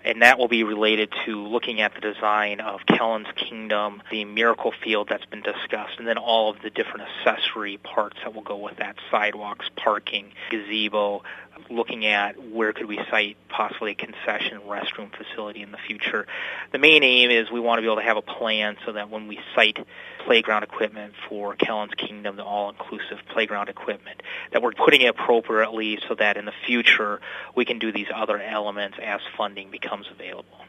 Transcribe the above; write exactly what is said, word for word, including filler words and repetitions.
and that will be related to looking at the design of Kellen's Kingdom, the Miracle Field that's been discussed, and then all of the different accessory parts that will go with that: sidewalks, parking, gazebo, looking at where could we site possibly a concession restroom facility in the future. The main aim is we want to be able to have a plan so that when we site playground equipment for Kellen's Kingdom, the all-inclusive playground equipment, that we're putting it appropriately so that in the future we can do these other elements as funding becomes available.